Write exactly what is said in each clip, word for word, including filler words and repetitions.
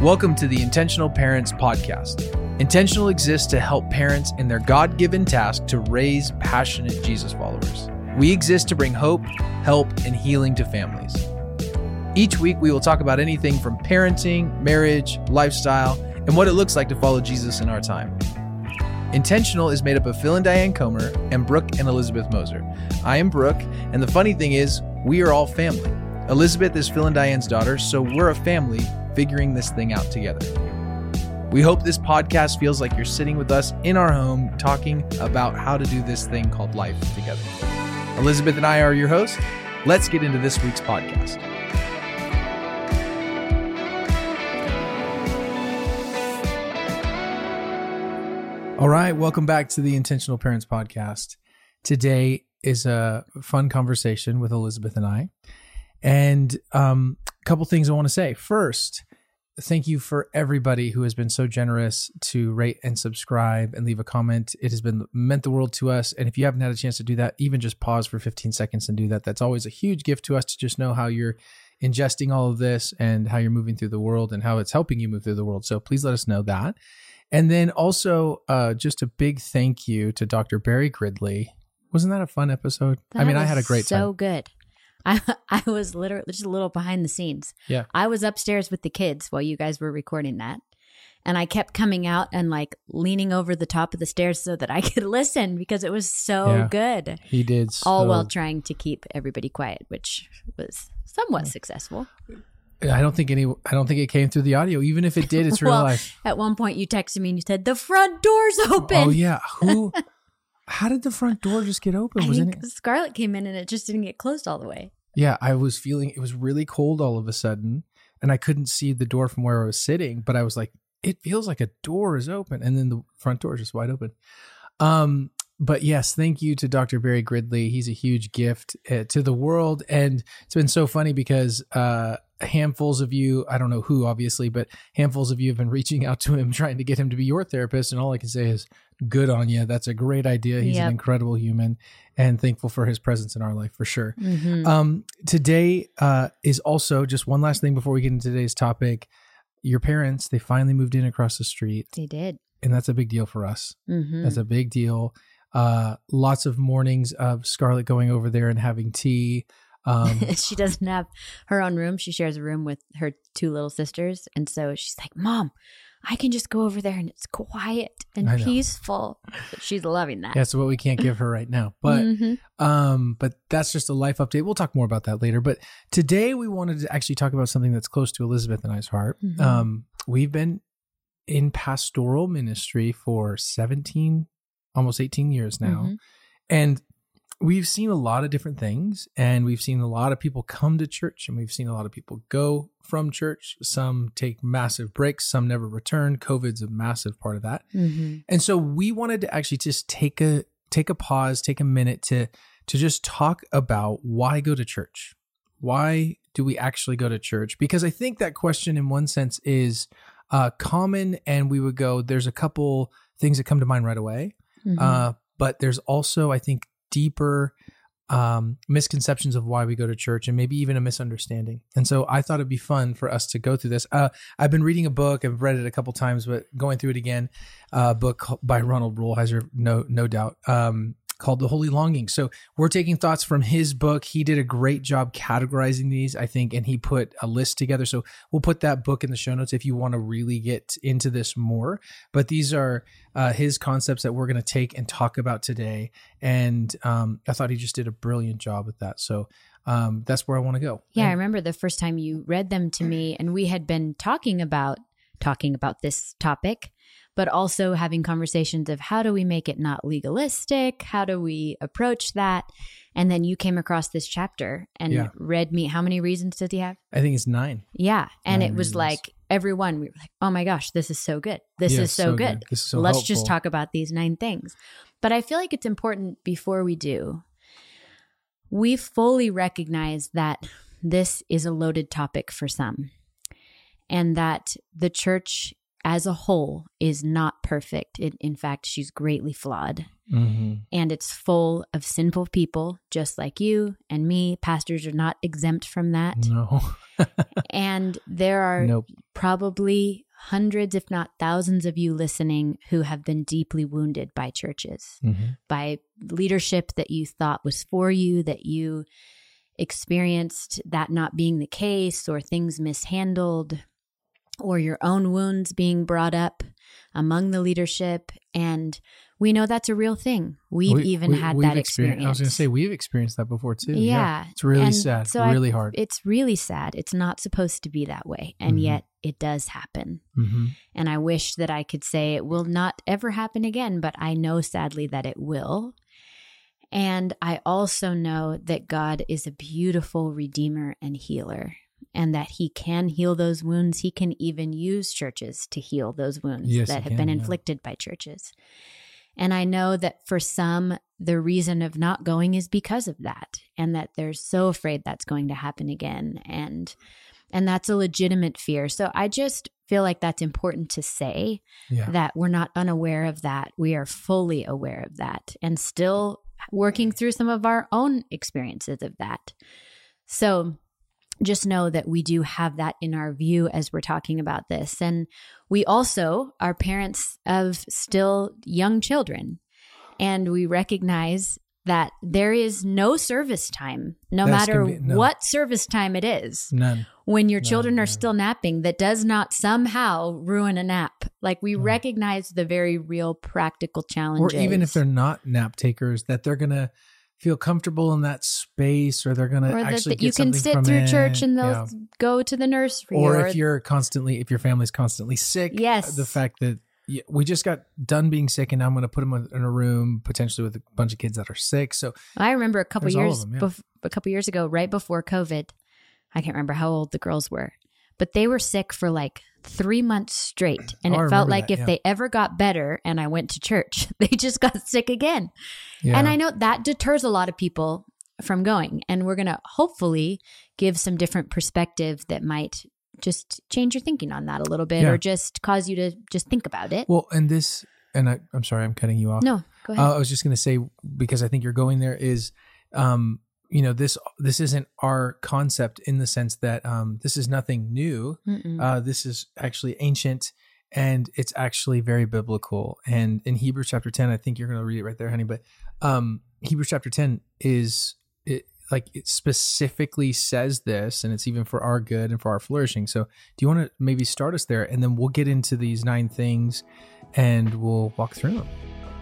Welcome to the Intentional Parents Podcast. Intentional exists to help parents in their God-given task to raise passionate Jesus followers. We exist to bring hope, help, and healing to families. Each week, we will talk about anything from parenting, marriage, lifestyle, and what it looks like to follow Jesus in our time. Intentional is made up of Phil and Diane Comer and Brooke and Elizabeth Moser. I am Brooke, and the funny thing is, we are all family. Elizabeth is Phil and Diane's daughter, so we're a family figuring this thing out together. We hope this podcast feels like you're sitting with us in our home talking about how to do this thing called life together. Elizabeth and I are your hosts. Let's get into this week's podcast. All right, welcome back to the Intentional Parents Podcast. Today is a fun conversation with Elizabeth and I. And um, a couple things I want to say. First, thank you for everybody who has been so generous to rate and subscribe and leave a comment. It has been meant the world to us. And if you haven't had a chance to do that, even just pause for fifteen seconds and do that. That's always a huge gift to us to just know how you're ingesting all of this and how you're moving through the world and how it's helping you move through the world. So please let us know that. And then also uh, just a big thank you to Doctor Barry Gridley. Wasn't that a fun episode? That I mean, I had a great so time. So good. I I was literally just a little behind the scenes. Yeah. I was upstairs with the kids while you guys were recording that. And I kept coming out and like leaning over the top of the stairs so that I could listen because it was so Yeah. good. He did so... All while trying to keep everybody quiet, which was somewhat successful. I don't think any. I don't think it came through the audio. Even if it did, it's real well, life. At one point you texted me and you said, the front door's open. Oh yeah. Who? How did the front door just get open? I Was think it? Scarlett came in and it just didn't get closed all the way. Yeah, I was feeling it was really cold all of a sudden, and I couldn't see the door from where I was sitting. But I was like, it feels like a door is open, and then the front door is just wide open. Um. But yes, thank you to Doctor Barry Gridley. He's a huge gift uh, to the world. And it's been so funny because uh, handfuls of you, I don't know who, obviously, but handfuls of you have been reaching out to him, trying to get him to be your therapist. And all I can say is good on you. That's a great idea. He's Yep. an incredible human and thankful for his presence in our life for sure. Mm-hmm. Um, today uh, is also just one last thing before we get into today's topic. Your parents, they finally moved in across the street. They did. And that's a big deal for us. Mm-hmm. That's a big deal. Uh, lots of mornings of Scarlett going over there and having tea. Um, She doesn't have her own room. She shares a room with her two little sisters. And so she's like, Mom, I can just go over there and it's quiet and I know. peaceful. She's loving that. that's what we can't give her right now. But Mhm. um, but that's just a life update. We'll talk more about that later. But today we wanted to actually talk about something that's close to Elizabeth and I's heart. Mhm. Um, we've been in pastoral ministry for seventeen, almost eighteen years now. Mhm. And we've seen a lot of different things, and we've seen a lot of people come to church, and we've seen a lot of people go from church. Some take massive breaks, some never return. COVID's a massive part of that. Mhm. And so we wanted to actually just take a take a pause, take a minute to to just talk about why go to church. Why do we actually go to church? Because I think that question in one sense is uh, common, and we would go, there's a couple things that come to mind right away. Mhm. Uh, but there's also, I think, deeper um, misconceptions of why we go to church and maybe even a misunderstanding. And so I thought it'd be fun for us to go through this. Uh, I've been reading a book. I've read it a couple times, but going through it again, a uh, book by Ronald Rolheiser, no, no doubt, um, called The Holy Longing. So we're taking thoughts from his book. He did a great job categorizing these, I think, and he put a list together. So we'll put that book in the show notes if you want to really get into this more. But these are uh, his concepts that we're going to take and talk about today. And um, I thought he just did a brilliant job with that. So um, that's where I want to go. Yeah, I And- remember the first time you read them to me, and we had been talking about talking about this topic, but also having conversations of how do we make it not legalistic? How do we approach that? And then you came across this chapter and Yeah. read me. How many reasons did he have? I think it's nine. Yeah. And Nine it was reasons. like everyone, we were like, oh my gosh, this is so good. This Yeah, is so, so good. good. This is so Let's just helpful. talk about these nine things. But I feel like it's important before we do, we fully recognize that this is a loaded topic for some, and that the church as a whole is not perfect. It, in fact, she's greatly flawed. Mm-hmm. And it's full of sinful people, just like you and me. Pastors are not exempt from that. No. And there are Nope. probably hundreds, if not thousands of you listening who have been deeply wounded by churches, mm-hmm. by leadership that you thought was for you, that you experienced that not being the case, or things mishandled, or your own wounds being brought up among the leadership. And we know that's a real thing. We've we, even we, had we've that experience. I was going to say, we've experienced that before too. Yeah. yeah. It's really and sad, so really I, hard. It's really sad. It's not supposed to be that way. And mm-hmm. yet it does happen. Mm-hmm. And I wish that I could say it will not ever happen again, but I know sadly that it will. And I also know that God is a beautiful redeemer and healer, and that he can heal those wounds. He can even use churches to heal those wounds yes, that have can, been yeah. inflicted by churches. And I know that for some, the reason of not going is because of that, and that they're so afraid that's going to happen again. And and that's a legitimate fear. So I just feel like that's important to say, yeah. that we're not unaware of that. We are fully aware of that, and still working through some of our own experiences of that. So just know that we do have that in our view as we're talking about this. And we also are parents of still young children, and we recognize that there is no service time, no That's matter be, no. what service time it is. None. When your None, children are none. still napping, that does not somehow ruin a nap. Like we mm. recognize the very real practical challenges. Or even if they're not nap takers, that they're going to feel comfortable in that space, or they're going to actually that get you can something sit from through it. church and they'll yeah. go to the nursery. Or, or if you're constantly, if your family's constantly sick, yes. the fact that yeah, we just got done being sick, and now I'm going to put them in a room potentially with a bunch of kids that are sick. So I remember a couple years, them, yeah. bef- a couple years ago, right before COVID, I can't remember how old the girls were, but they were sick for like three months straight. And oh, it felt like that, if yeah. they ever got better and I went to church, they just got sick again. Yeah. And I know that deters a lot of people from going. And we're going to hopefully give some different perspective that might just change your thinking on that a little bit, yeah. or just cause you to just think about it. Well, and this, and I, I'm sorry, I'm cutting you off. No, go ahead. Uh, I was just going to say, because I think you're going there is, um, you know, this, this isn't our concept in the sense that, um, this is nothing new. Uh, this is actually ancient, and it's actually very biblical. And in Hebrews chapter ten, I think you're going to read it right there, honey, but, um, Hebrews chapter ten is it, like it specifically says this, and it's even for our good and for our flourishing. So do you want to maybe start us there, and then we'll get into these nine things and we'll walk through them.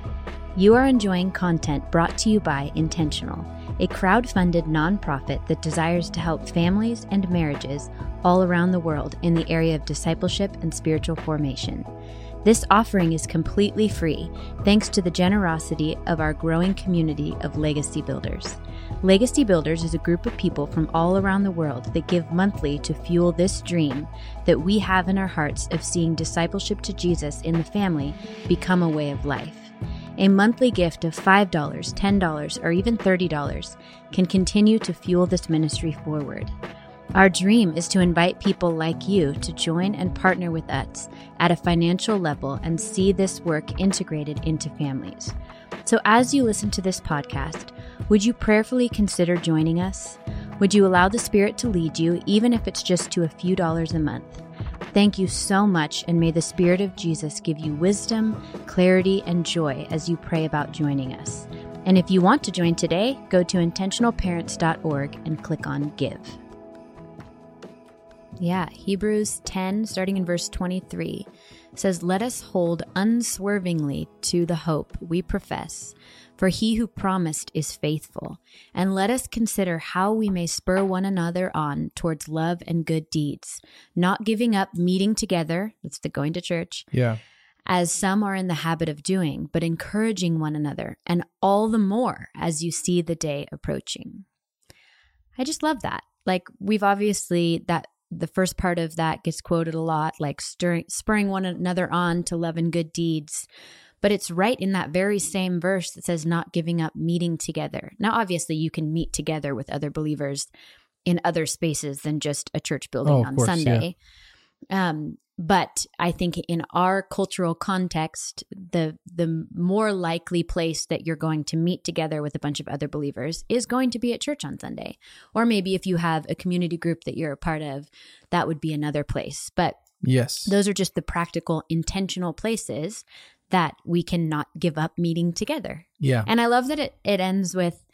You are enjoying content brought to you by Intentional, a crowd-funded nonprofit that desires to help families and marriages all around the world in the area of discipleship and spiritual formation. This offering is completely free, thanks to the generosity of our growing community of Legacy Builders. Legacy Builders is a group of people from all around the world that give monthly to fuel this dream that we have in our hearts of seeing discipleship to Jesus in the family become a way of life. A monthly gift of five dollars, ten dollars, or even thirty dollars can continue to fuel this ministry forward. Our dream is to invite people like you to join and partner with us at a financial level and see this work integrated into families. So as you listen to this podcast, would you prayerfully consider joining us? Would you allow the Spirit to lead you, even if it's just to a few dollars a month? Thank you so much, and may the Spirit of Jesus give you wisdom, clarity, and joy as you pray about joining us. And if you want to join today, go to intentional parents dot org and click on Give. Yeah, Hebrews ten, starting in verse twenty-three, says, "Let us hold unswervingly to the hope we profess, for he who promised is faithful. And let us consider how we may spur one another on towards love and good deeds, not giving up meeting together," that's the going to church, yeah, "as some are in the habit of doing, but encouraging one another, and all the more as you see the day approaching." I just love that. Like, we've obviously, that the first part of that gets quoted a lot, like stirring, spurring one another on to love and good deeds. But it's right in that very same verse that says not giving up meeting together. Now, obviously, you can meet together with other believers in other spaces than just a church building oh, on course, Sunday. Yeah. Um, but I think in our cultural context, the the more likely place that you're going to meet together with a bunch of other believers is going to be at church on Sunday. Or maybe if you have a community group that you're a part of, that would be another place. But yes, those are just the practical, intentional places that we cannot give up meeting together. Yeah. And I love that it, it ends with,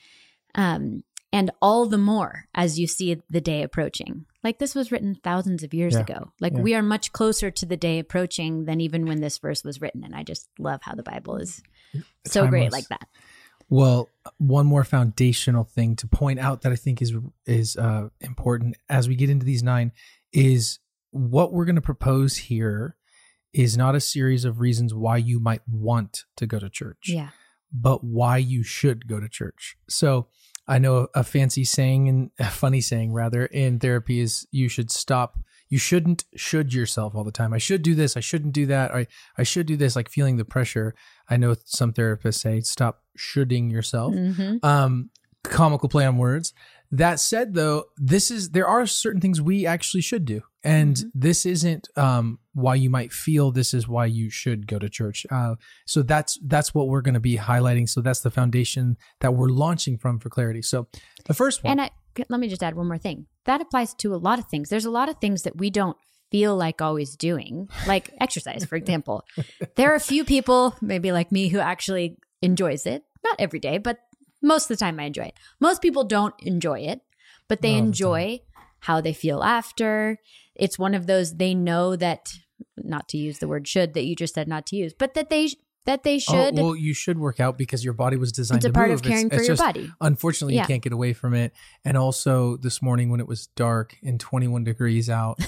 um, and all the more as you see the day approaching. Like this was written thousands of years yeah. ago. Like yeah. we are much closer to the day approaching than even when this verse was written. And I just love how the Bible is so Timeless. great like that. Well, one more foundational thing to point out that I think is is uh, important as we get into these nine is what we're going to propose here is not a series of reasons why you might want to go to church, Yeah. but why you should go to church. So I know a fancy saying and a funny saying rather in therapy is you should stop. You shouldn't should yourself all the time. I should do this. I shouldn't do that. I, I should do this, like feeling the pressure. I know some therapists say stop shoulding yourself. Mm-hmm. Um, comical play on words. That said, though, this is there are certain things we actually should do. And Mm-hmm. this isn't um, why you might feel this is why you should go to church. Uh, so that's that's what we're going to be highlighting. So that's the foundation that we're launching from for clarity. So the first one. And I, let me just add one more thing. That applies to a lot of things. There's a lot of things that we don't feel like always doing, like exercise, for example. There are a few people, maybe like me, who actually enjoys it. Not every day, but most of the time I enjoy it. Most people don't enjoy it, but they All the enjoy how they feel after. It's one of those, they know that, not to use the word should that you just said not to use, but that they that they should. Oh, well, you should work out because your body was designed It's a to part move. of caring it's, for it's your just, body. Unfortunately, Yeah. you can't get away from it. And also this morning when it was dark and twenty-one degrees out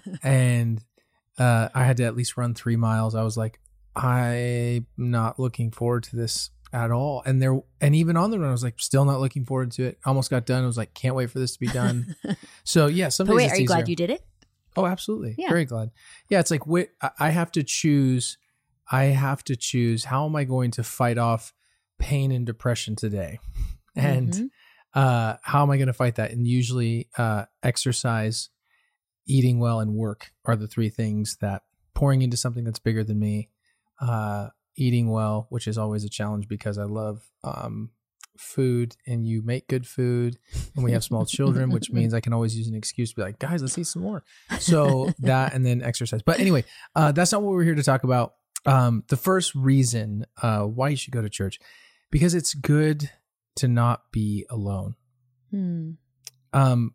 and uh, I had to at least run three miles, I was like, I'm not looking forward to this at all. And there, and even on the run, I was like, still not looking forward to it. Almost got done. I was like, can't wait for this to be done. So yeah, some But days wait, it's are you easier. glad you did it? Oh, absolutely. Yeah. Very glad. Yeah. It's like, wait, I- I have to choose, I have to choose, how am I going to fight off pain and depression today? And Mhm. uh, how am I going to fight that? And usually uh, exercise, eating well, and work are the three things that pouring into something that's bigger than me, uh, eating well, which is always a challenge because I love um, food and you make good food and we have small children, which means I can always use an excuse to be like, guys, let's eat some more. So that, and then exercise. But anyway, uh, that's not what we're here to talk about. Um, the first reason uh, why you should go to church, because it's good to not be alone. Hmm. Um,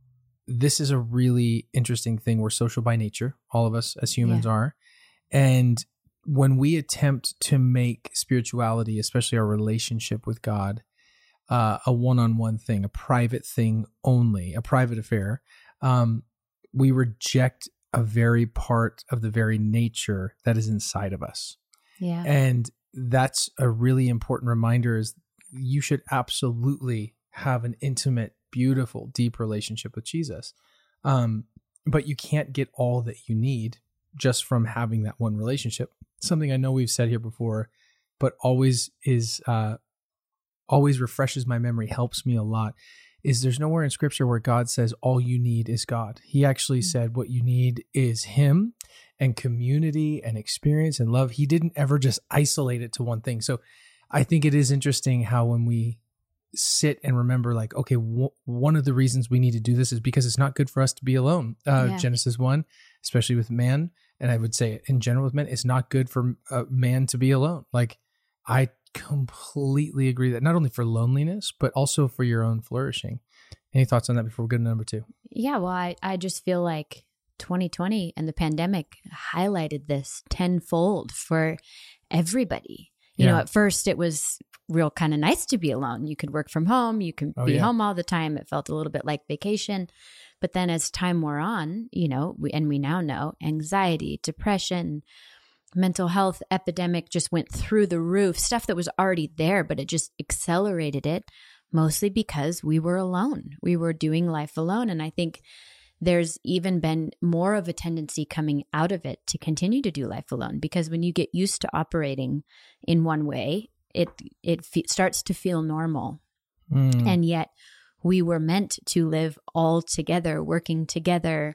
this is a really interesting thing. We're social by nature. All of us as humans Yeah. are. And when we attempt to make spirituality, especially our relationship with God, uh, a one-on-one thing, a private thing only, a private affair, um, we reject a very part of the very nature that is inside of us. Yeah. And that's a really important reminder is you should absolutely have an intimate, beautiful, deep relationship with Jesus. Um, but you can't get all that you need just from having that one relationship. Something I know we've said here before, but always is, uh, always refreshes my memory, helps me a lot, is there's nowhere in scripture where God says all you need is God. He actually Mm-hmm. said what you need is him and community and experience and love. He didn't ever just isolate it to one thing. So I think it is interesting how when we sit and remember like, okay, w- one of the reasons we need to do this is because it's not good for us to be alone. Uh, Yeah. Genesis one, especially with man. And I would say in general with men, it's not good for a man to be alone. Like I completely agree that not only for loneliness, but also for your own flourishing. Any thoughts on that before we go to number two? Yeah, well, I, I just feel like twenty twenty and the pandemic highlighted this tenfold for everybody. You Yeah. know, at first it was real kind of nice to be alone. You could work from home. You can Oh, be yeah. home all the time. It felt a little bit like vacation. But then as time wore on, you know, we, and we now know anxiety, depression, mental health epidemic just went through the roof, stuff that was already there, but it just accelerated it mostly because we were alone. We were doing life alone. And I think there's even been more of a tendency coming out of it to continue to do life alone, because when you get used to operating in one way, it it fe- starts to feel normal. Mm. And yet we were meant to live all together, working together,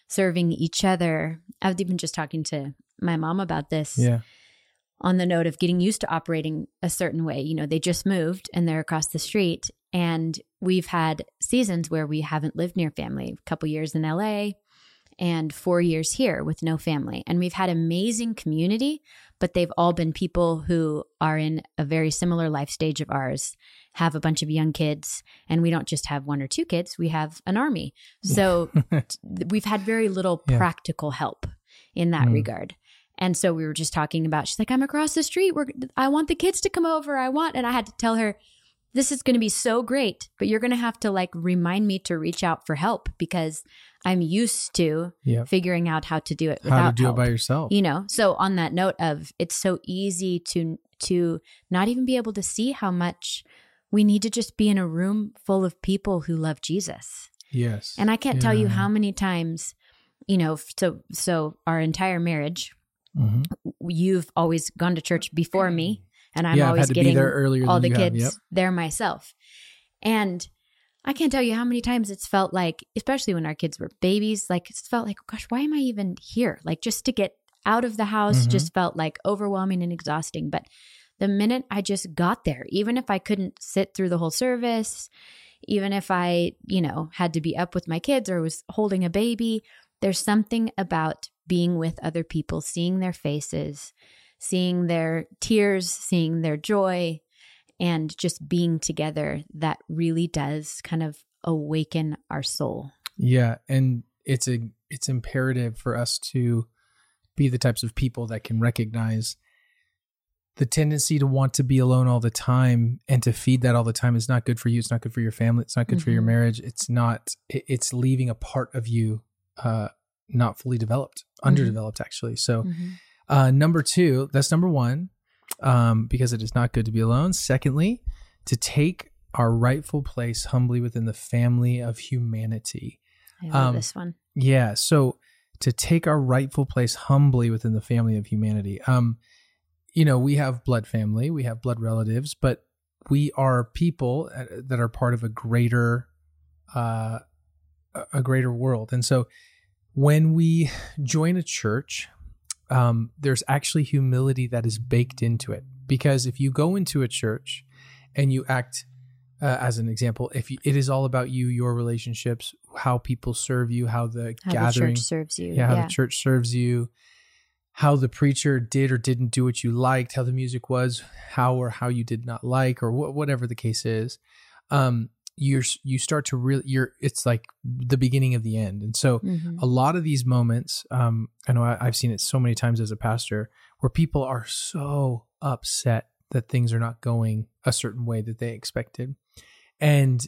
serving each other. I was even just talking to my mom about this. Yeah. On the note of getting used to operating a certain way. You know, they just moved and they're across the street, and we've had seasons where we haven't lived near family, a couple years in L A and four years here with no family. And we've had amazing community, but they've all been people who are in a very similar life stage of ours, have a bunch of young kids, and we don't just have one or two kids, we have an army. So we've had very little yeah. practical help in that mm. regard. And so we were just talking about, she's like, I'm across the street. We're, I want the kids to come over. I want, and I had to tell her, this is going to be so great, but you're going to have to like remind me to reach out for help because I'm used to yep. figuring out how to do it without how to do help, it by yourself. You know, so on that note of it's so easy to, to not even be able to see how much we need to just be in a room full of people who love Jesus. Yes. And I can't yeah. tell you how many times, you know, so, so our entire marriage, mm-hmm. you've always gone to church before me, and I'm yeah, always getting all the kids yep. there myself. And I can't tell you how many times it's felt like, especially when our kids were babies, like it's felt like, gosh, why am I even here? Like just to get out of the house mm-hmm. just felt like overwhelming and exhausting. But the minute I just got there, even if I couldn't sit through the whole service, even if I, you know, had to be up with my kids or was holding a baby, there's something about being with other people, seeing their faces, seeing their tears, seeing their joy, and just being together that really does kind of awaken our soul. Yeah. And it's a, it's imperative for us to be the types of people that can recognize the tendency to want to be alone all the time and to feed that all the time is not good for you. It's not good for your family. It's not good mm-hmm. for your marriage. It's not, it's leaving a part of you, uh, not fully developed, mm-hmm. underdeveloped actually. So, mm-hmm. uh, number two, that's number one, um, because it is not good to be alone. Secondly, to take our rightful place humbly within the family of humanity. I love um, this one. Yeah. So to take our rightful place humbly within the family of humanity. Um, you know, we have blood family, we have blood relatives, but we are people that are part of a greater, uh, a greater world. And so when we join a church, um, there's actually humility that is baked into it. Because if you go into a church and you act, uh, as an example, if you, it is all about you, your relationships, how people serve you, how the how gathering the church serves you, yeah, how yeah. the church serves you, how the preacher did or didn't do what you liked, how the music was, how or how you did not like, or wh- whatever the case is. Um, you're, you start to really, you're, it's like the beginning of the end. And so mm-hmm. a lot of these moments, um, I know I, I've seen it so many times as a pastor where people are so upset that things are not going a certain way that they expected. And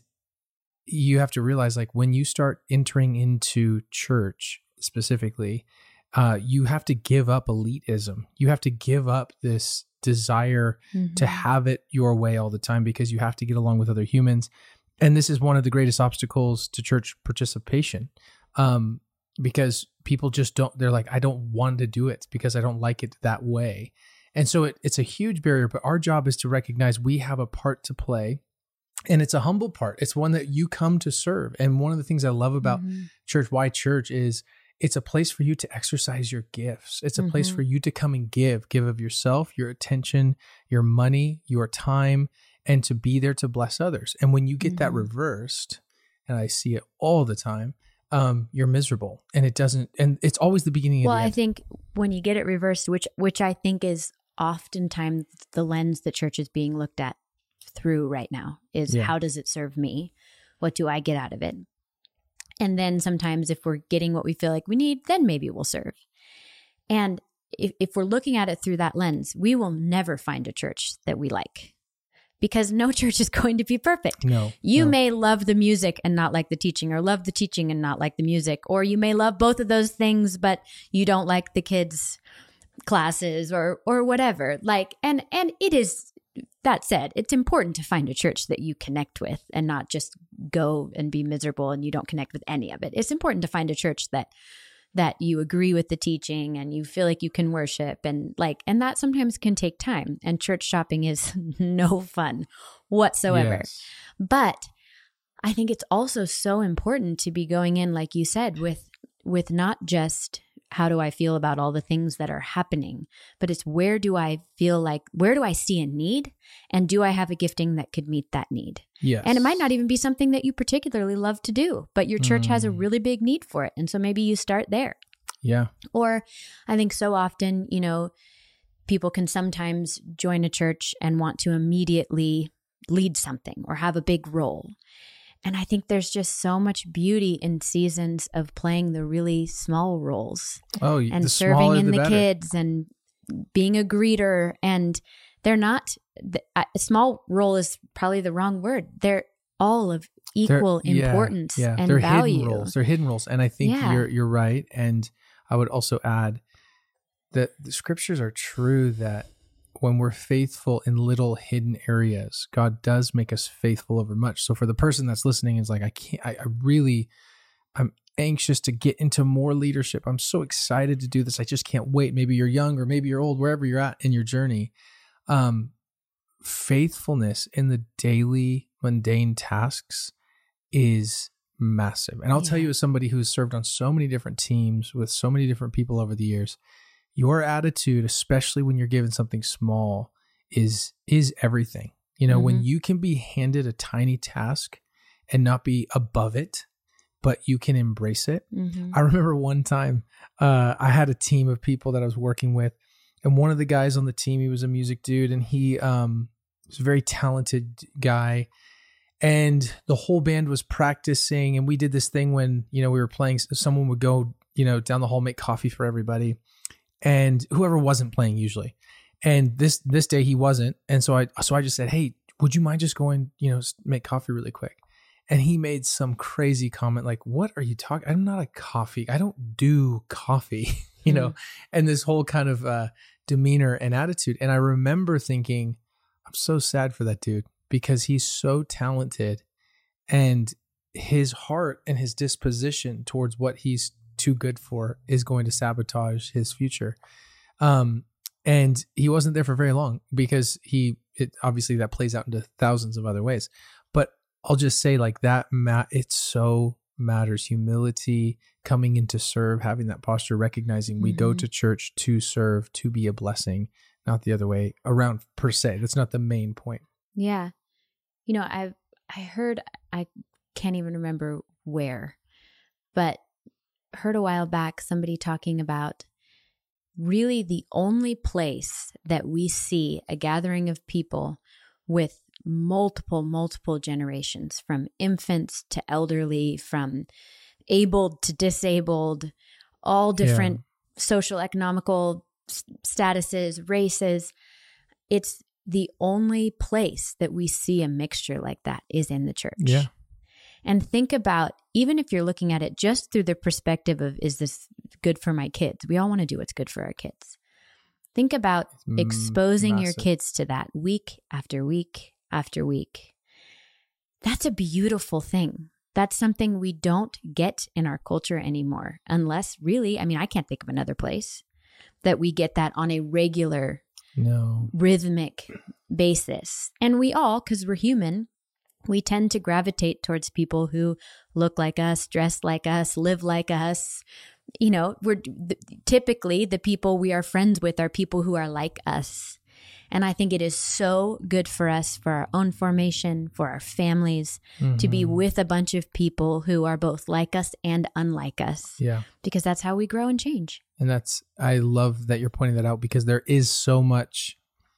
you have to realize, like, when you start entering into church specifically, uh, you have to give up elitism. You have to give up this desire mm-hmm. to have it your way all the time because you have to get along with other humans. And this is one of the greatest obstacles to church participation, um, because people just don't, they're like, I don't want to do it because I don't like it that way. And so it, it's a huge barrier, but our job is to recognize we have a part to play. And it's a humble part. It's one that you come to serve. And one of the things I love about mm-hmm. church, why church, is it's a place for you to exercise your gifts. It's a mm-hmm. place for you to come and give, give of yourself, your attention, your money, your time, and to be there to bless others. And when you get mm-hmm. that reversed, and I see it all the time, um, you're miserable. And it doesn't, and it's always the beginning well, of the end. end. I think when you get it reversed, which which I think is oftentimes the lens that church is being looked at through right now, is yeah. how does it serve me? What do I get out of it? And then sometimes if we're getting what we feel like we need, then maybe we'll serve. And if, if we're looking at it through that lens, we will never find a church that we like, because no church is going to be perfect. No, you no. may love the music and not like the teaching, or love the teaching and not like the music, or you may love both of those things, but you don't like the kids' classes or or whatever. Like, and and it is. That said, it's important to find a church that you connect with and not just go and be miserable and you don't connect with any of it. It's important to find a church that that you agree with the teaching and you feel like you can worship, and like, and that sometimes can take time, and church shopping is no fun whatsoever. Yes. But I think it's also so important to be going in, like you said, with with not just how do I feel about all the things that are happening, but it's where do I feel like, where do I see a need? And do I have a gifting that could meet that need? Yes. And it might not even be something that you particularly love to do, but your church mm. has a really big need for it. And so maybe you start there. Yeah. Or I think so often, you know, people can sometimes join a church and want to immediately lead something or have a big role. And I think there's just so much beauty in seasons of playing the really small roles. Oh, and the serving in the, the better. kids and being a greeter. And they're not, a small role is probably the wrong word. They're all of equal they're, yeah, importance yeah. and they're value. Hidden roles. They're hidden roles. And I think yeah. you're you're right. And I would also add that the scriptures are true that when we're faithful in little hidden areas, God does make us faithful over much. So for the person that's listening is like, I can't, I, I really, I'm anxious to get into more leadership. I'm so excited to do this. I just can't wait. Maybe you're young or maybe you're old, wherever you're at in your journey. Um, faithfulness in the daily mundane tasks is massive. And I'll yeah. tell you, as somebody who's served on so many different teams with so many different people over the years, your attitude, especially when you're given something small, is is everything. You know, mm-hmm. when you can be handed a tiny task and not be above it, but you can embrace it. Mm-hmm. I remember one time uh, I had a team of people that I was working with, and one of the guys on the team, he was a music dude, and he um, was a very talented guy. And the whole band was practicing, and we did this thing when, you know, we were playing, someone would go, you know, down the hall, make coffee for everybody. And whoever wasn't playing usually, and this this day he wasn't, and so I so I just said, "Hey, would you mind just going, you know, make coffee really quick?" And he made some crazy comment like, "What are you talking? I'm not a coffee. I don't do coffee," you know, and this whole kind of uh, demeanor and attitude. And I remember thinking, I'm so sad for that dude because he's so talented, and his heart and his disposition towards what he's too good for is going to sabotage his future. Um, and he wasn't there for very long because he, it obviously that plays out into thousands of other ways, but I'll just say like that, ma- it so matters. Humility, coming in to serve, having that posture, recognizing mm-hmm. we go to church to serve, to be a blessing, not the other way around per se. That's not the main point. Yeah. You know, I've, I heard, I can't even remember where, but heard a while back somebody talking about really the only place that we see a gathering of people with multiple, multiple generations, from infants to elderly, from abled to disabled, all different yeah. social, economical statuses, races. It's the only place that we see a mixture like that is in the church. Yeah. And think about, even if you're looking at it just through the perspective of, is this good for my kids? We all want to do what's good for our kids. Think about mm, exposing massive. your kids to that week after week after week. That's a beautiful thing. That's something we don't get in our culture anymore, unless really, I mean, I can't think of another place that we get that on a regular, no. rhythmic basis. And we all, because we're human, we tend to gravitate towards people who look like us, dress like us, live like us. You know, we're typically the people we are friends with are people who are like us. And I think it is so good for us, for our own formation, for our families, mm-hmm. to be with a bunch of people who are both like us and unlike us. Yeah. Because that's how we grow and change. And that's, I love that you're pointing that out, because there is so much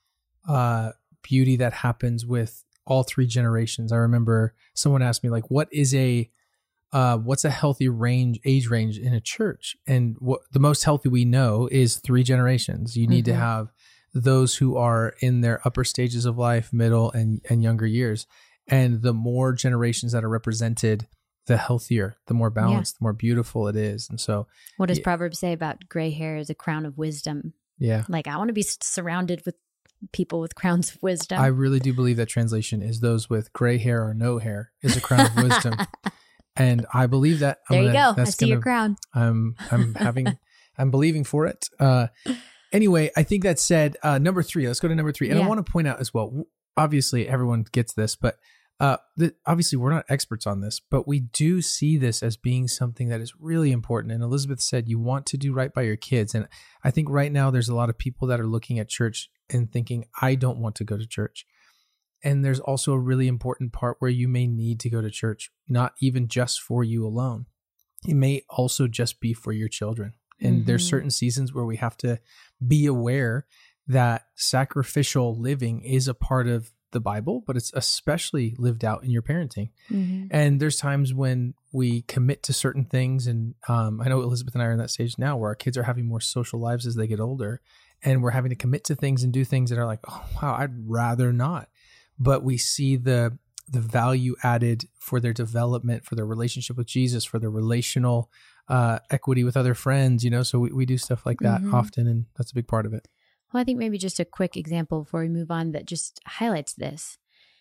uh, beauty that happens with all three generations. I remember someone asked me, like, what is a, uh, what's a healthy range, age range in a church? And what the most healthy we know is three generations. You need mm-hmm. to have those who are in their upper stages of life, middle and, and younger years. And the more generations that are represented, the healthier, the more balanced, yeah. the more beautiful it is. And so what does yeah. Proverbs say about gray hair is a crown of wisdom? Yeah. Like, I want to be surrounded with people with crowns of wisdom. I really do believe that translation is those with gray hair or no hair is a crown of wisdom. And I believe that. There I'm you gonna, go. I see gonna, your crown. I'm, I'm having, I'm believing for it. Uh, anyway, I think that said, uh, number three, let's go to number three. And yeah. I want to point out as well, obviously everyone gets this, but, Uh, the, obviously, we're not experts on this, but we do see this as being something that is really important. And Elizabeth said, you want to do right by your kids. And I think right now there's a lot of people that are looking at church and thinking, I don't want to go to church. And there's also a really important part where you may need to go to church, not even just for you alone. It may also just be for your children. And mm-hmm. there's certain seasons where we have to be aware that sacrificial living is a part of the Bible, but it's especially lived out in your parenting. Mm-hmm. And there's times when we commit to certain things. And um, I know Elizabeth and I are in that stage now where our kids are having more social lives as they get older, and we're having to commit to things and do things that are like, oh, wow, I'd rather not. But we see the the value added for their development, for their relationship with Jesus, for their relational uh, equity with other friends, you know, so we, we do stuff like that mm-hmm. often, and that's a big part of it. Well, I think maybe just a quick example before we move on that just highlights this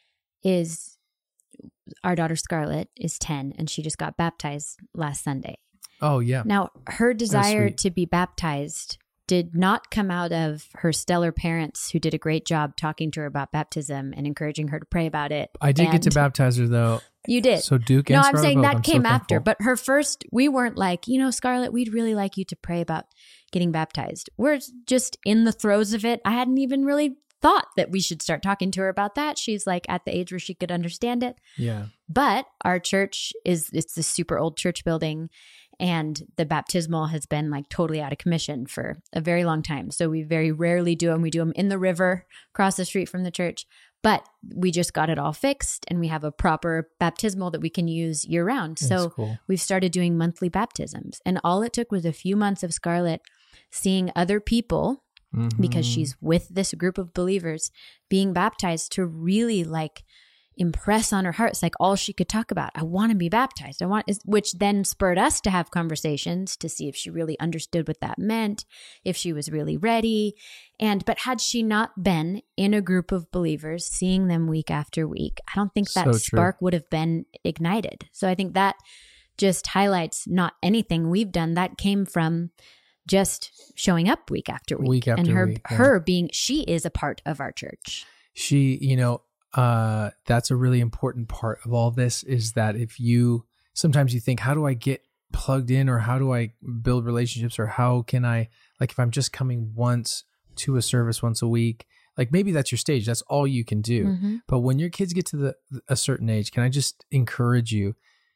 is our daughter Scarlett is ten, and she just got baptized last Sunday. Oh, yeah. Now, her desire to be baptized did not come out of her stellar parents who did a great job talking to her about baptism and encouraging her to pray about it. I did and get to baptize her, though. You did. So Duke and No, I'm saying both. that I'm came so after. thankful. But her first, we weren't like, you know, Scarlett, we'd really like you to pray about getting baptized. We're just in the throes of it. I hadn't even really thought that we should start talking to her about that. She's like at the age where she could understand it. Yeah. But our church is, it's this super old church building, and the baptismal has been like totally out of commission for a very long time. So we very rarely do them. We do them in the river across the street from the church. But we just got it all fixed, and we have a proper baptismal that we can use year round. That's so cool. We've started doing monthly baptisms. And all it took was a few months of Scarlett seeing other people, mm-hmm. because she's with this group of believers, being baptized, to really like impress on her heart. It's like all she could talk about. I want to be baptized. I want, which then spurred us to have conversations to see if she really understood what that meant, if she was really ready. And, but had she not been in a group of believers, seeing them week after week, I don't think that So spark would have been ignited. So I think that just highlights not anything we've done. That came from just showing up week after week. Week after and her, week, yeah. her being, she is a part of our church. She, you know, uh, that's a really important part of all this, is that if you, sometimes you think, how do I get plugged in, or how do I build relationships, or how can I, like if I'm just coming once to a service once a week, like maybe that's your stage, that's all you can do. Mm-hmm. But when your kids get to the a certain age, can I just encourage you,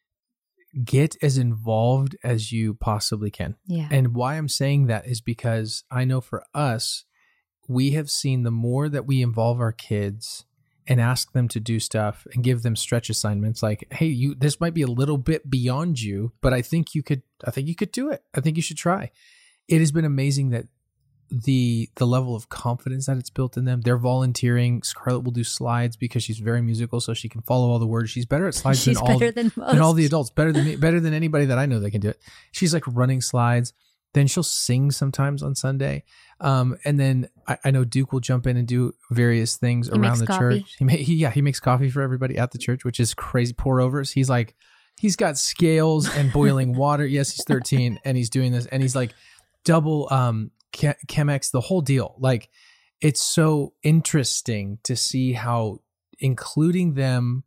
get as involved as you possibly can. Yeah. And why I'm saying that is because I know for us, we have seen the more that we involve our kids and ask them to do stuff and give them stretch assignments, like, hey, you, this might be a little bit beyond you, but I think you could, I think you could do it. I think you should try. It has been amazing that the the level of confidence that it's built in them. They're volunteering. Scarlett will do slides because she's very musical, so she can follow all the words. She's better at slides she's than all better than, most. than all the adults. Better than me, better than anybody that I know that can do it. She's like running slides. Then she'll sing sometimes on Sunday. Um, and then I, I know Duke will jump in and do various things he around the coffee. church. He, may, he yeah he makes coffee for everybody at the church, which is crazy. Pour overs. He's like he's got scales and boiling water. Yes, he's thirteen and he's doing this, and he's like double um. Chemex, the whole deal. Like, it's so interesting to see how including them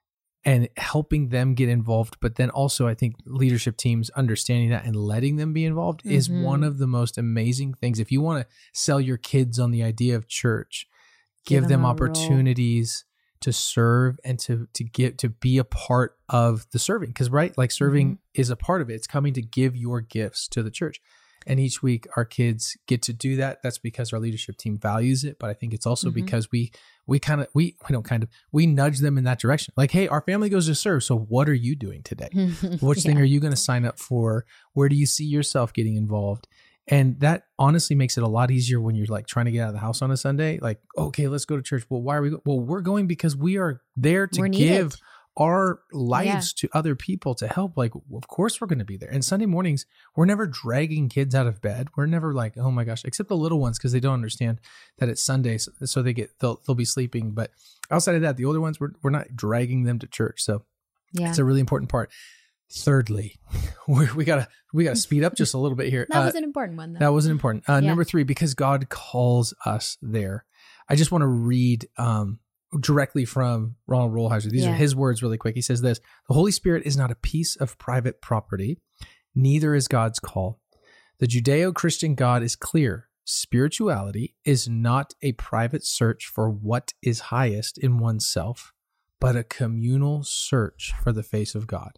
and helping them get involved, but then also I think leadership teams understanding that and letting them be involved mm-hmm. is one of the most amazing things. If you want to sell your kids on the idea of church, give, give them, them opportunities role. to serve and to to get to be a part of the serving. Because right, like serving mm-hmm. is a part of it. It's coming to give your gifts to the church. And each week our kids get to do that. That's because our leadership team values it. But I think it's also mm-hmm. because we we kind of, we, we don't kind of, we nudge them in that direction. Like, hey, our family goes to serve. So what are you doing today? Which yeah. thing are you going to sign up for? Where do you see yourself getting involved? And that honestly makes it a lot easier when you're like trying to get out of the house on a Sunday. Like, okay, let's go to church. Well, why are we? Go- well, we're going because we are there to we're give needed. our lives yeah. to other people to help. Like, of course we're going to be there. And Sunday mornings, we're never dragging kids out of bed. We're never like, oh my gosh, except the little ones, because they don't understand that it's Sunday. So, so they get, they'll, they'll be sleeping. But outside of that, the older ones, we're, we're not dragging them to church. So yeah. it's a really important part. Thirdly, we, we gotta, we gotta speed up just a little bit here. That uh, was an important one though. That was an important. Uh, yeah. Number three, because God calls us there. I just want to read, um, directly from Ronald Rolheiser. These Yeah. are his words really quick. He says this: the Holy Spirit is not a piece of private property, neither is God's call. The Judeo-Christian God is clear. Spirituality is not a private search for what is highest in oneself, but a communal search for the face of God.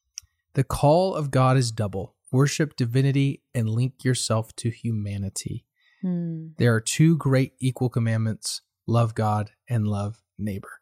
The call of God is double: worship divinity and link yourself to humanity. Hmm. There are two great equal commandments: love God and love neighbor.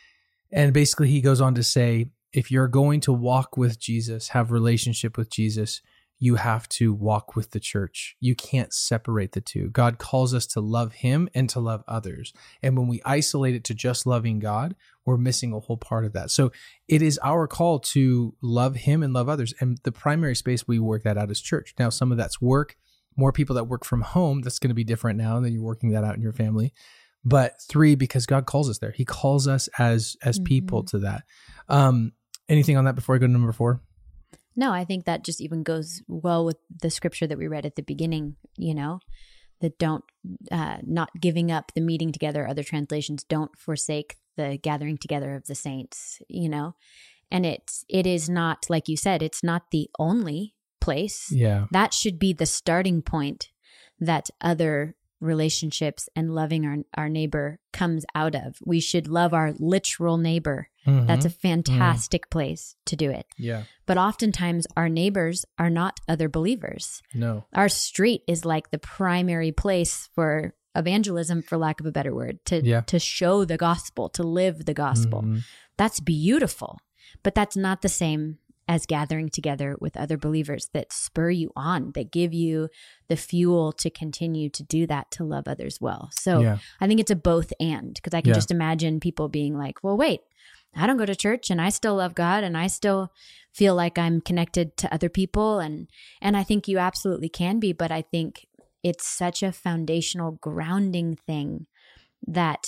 And basically he goes on to say, if you're going to walk with Jesus, have relationship with Jesus, you have to walk with the church. You can't separate the two. God calls us to love him and to love others. And when we isolate it to just loving God, we're missing a whole part of that. So it is our call to love him and love others. And the primary space we work that out is church. Now, some of that's work. More people that work from home, that's going to be different now than you're working that out in your family. But three, because God calls us there. He calls us as as Mm-hmm. people to that. Um, anything on that before I go to number four? No, I think that just even goes well with the scripture that we read at the beginning, you know, that don't, uh, not giving up the meeting together. Other translations, don't forsake the gathering together of the saints, you know, and it's, it is not, like you said, it's not the only place. Yeah. That should be the starting point that other relationships and loving our, our neighbor comes out of. We should love our literal neighbor. Mhm. That's a fantastic place to do it. Yeah. But oftentimes our neighbors are not other believers. No. Our street is like the primary place for evangelism, for lack of a better word, to, Yeah. to show the gospel, to live the gospel. Mhm. That's beautiful, but that's not the same as gathering together with other believers that spur you on, that give you the fuel to continue to do that, to love others well. So Yeah. I think it's a both and, because I can Yeah. just imagine people being like, well, wait, I don't go to church and I still love God and I still feel like I'm connected to other people. And, and I think you absolutely can be, but I think it's such a foundational grounding thing that,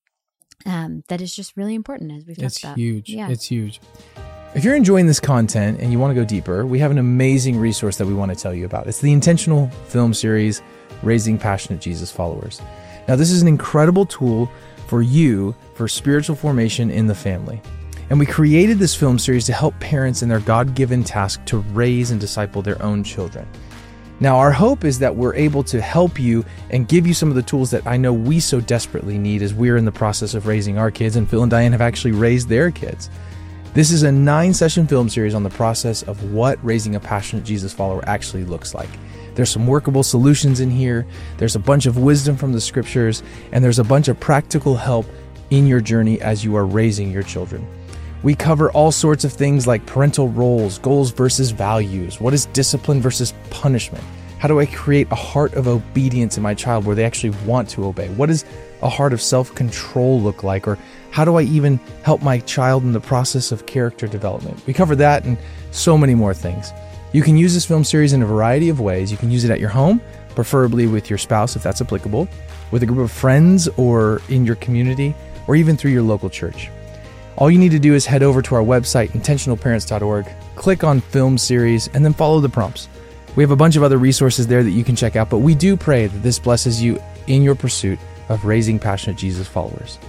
um, that is just really important, as we've talked It's about. huge. Yeah. It's huge. If you're enjoying this content and you want to go deeper, we have an amazing resource that we want to tell you about. It's the Intentional Film Series, Raising Passionate Jesus Followers. Now, this is an incredible tool for you for spiritual formation in the family. And we created this film series to help parents in their God-given task to raise and disciple their own children. Now, our hope is that we're able to help you and give you some of the tools that I know we so desperately need as we're in the process of raising our kids, and Phil and Diane have actually raised their kids. This is a nine-session film series on the process of what raising a passionate Jesus follower actually looks like. There's some workable solutions in here. There's a bunch of wisdom from the scriptures, and there's a bunch of practical help in your journey as you are raising your children. We cover all sorts of things like parental roles, goals versus values. What is discipline versus punishment? How do I create a heart of obedience in my child where they actually want to obey? What does a heart of self-control look like? Or how do I even help my child in the process of character development? We cover that and so many more things. You can use this film series in a variety of ways. You can use it at your home, preferably with your spouse if that's applicable, with a group of friends or in your community, or even through your local church. All you need to do is head over to our website, intentional parents dot org, click on film series, and then follow the prompts. We have a bunch of other resources there that you can check out, but we do pray that this blesses you in your pursuit of raising passionate Jesus followers.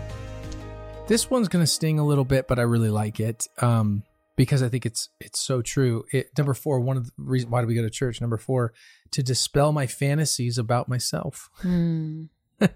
This one's going to sting a little bit, but I really like it um, because I think it's it's so true. It, number four, one of the reasons why do we go to church? Number four, to dispel my fantasies about myself. Mm.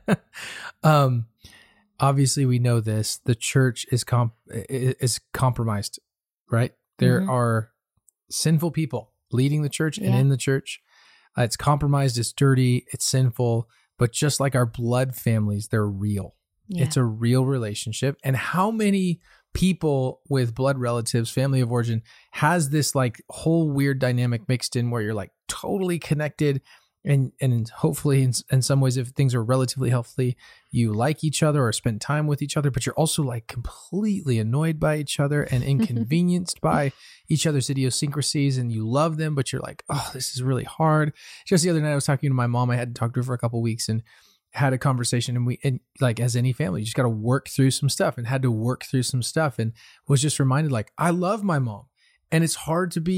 um, obviously, we know this. The church is comp- is compromised, right? There Mhm. are sinful people leading the church and Yeah. in the church. Uh, it's compromised, it's dirty, it's sinful, but just like our blood families, they're real. Yeah. It's a real relationship. And how many people with blood relatives, family of origin, has this like whole weird dynamic mixed in where you're like totally connected, and and hopefully in, in some ways, if things are relatively healthy, you like each other or spend time with each other, but you're also like completely annoyed by each other and inconvenienced by each other's idiosyncrasies, and you love them, but you're like, oh, this is really hard. Just the other night I was talking to my mom. I hadn't talked to her for a couple of weeks and had a conversation, and we, and like as any family, you just got to work through some stuff, and had to work through some stuff, and was just reminded like, I love my mom, and it's hard to be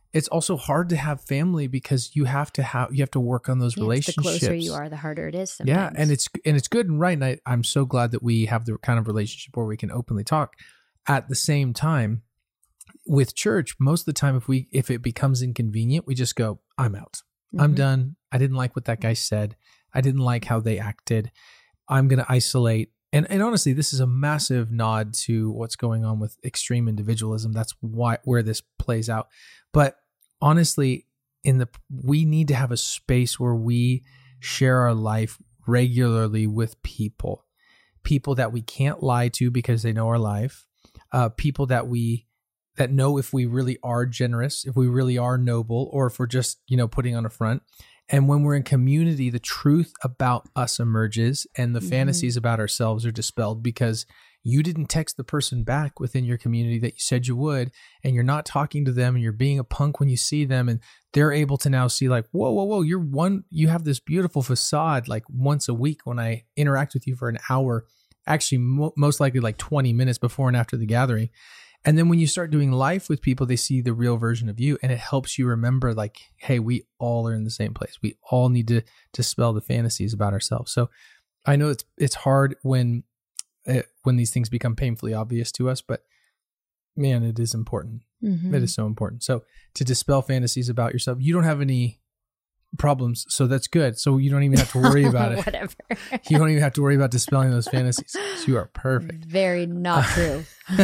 it's also hard to have family because you have to have, you have to work on those yeah, relationships. The closer you are, the harder it is sometimes. Yeah. And it's, and it's good and right. And I, I'm so glad that we have the kind of relationship where we can openly talk. At the same time, with church, most of the time, if we, if it becomes inconvenient, we just go, I'm out. Mm-hmm. I'm done. I didn't like what that guy said. I didn't like how they acted. I'm going to isolate. And and honestly, this is a massive nod to what's going on with extreme individualism. That's why where this plays out. But honestly, in the we need to have a space where we share our life regularly with people, people that we can't lie to because they know our life, uh, people that we that know if we really are generous, if we really are noble, or if we're just, you know, putting on a front. And when we're in community, the truth about us emerges and the mm-hmm. fantasies about ourselves are dispelled because you didn't text the person back within your community that you said you would, and you're not talking to them and you're being a punk when you see them, and they're able to now see like, whoa, whoa, whoa, you're one, you have this beautiful facade like once a week when I interact with you for an hour, actually mo- most likely like twenty minutes before and after the gathering. And then when you start doing life with people, they see the real version of you, and it helps you remember like, hey, we all are in the same place. We all need to dispel the fantasies about ourselves. So I know it's it's hard when it, when these things become painfully obvious to us, but man, it is important. Mm-hmm. It is so important. So to dispel fantasies about yourself, you don't have any problems, so that's good. So you don't even have to worry about it. Whatever. You don't even have to worry about dispelling those fantasies. So you are perfect. Very not true.